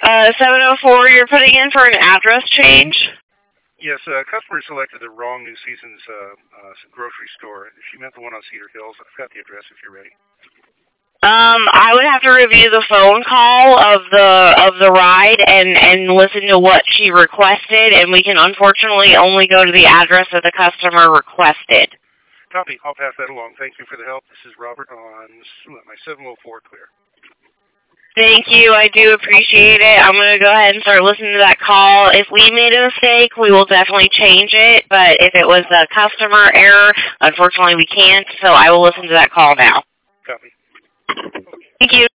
704, you're putting in for an address change? Yes, customer selected the wrong New Seasons grocery store. She meant the one on Cedar Hills. I've got the address if you're ready. I would have to review the phone call of the ride and listen to what she requested, and we can unfortunately only go to the address that the customer requested. Copy. I'll pass that along. Thank you for the help. This is Robert on my 704 clear. Thank you. I do appreciate it. I'm going to go ahead and start listening to that call. If we made a mistake, we will definitely change it. But if it was a customer error, unfortunately we can't. So I will listen to that call now. Copy. Thank you.